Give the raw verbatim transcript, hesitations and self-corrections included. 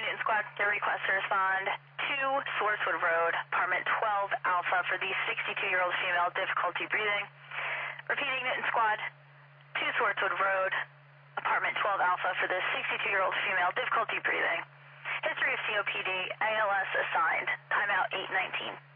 Newton Squad. Your request to respond to Swartzwood Road, apartment twelve Alpha for the sixty-two-year-old female, difficulty breathing. Repeating, Newton Squad, to Swartzwood Road, apartment twelve Alpha for the sixty-two-year-old female, difficulty breathing. History of C O P D, A L S assigned. Timeout eight nineteen.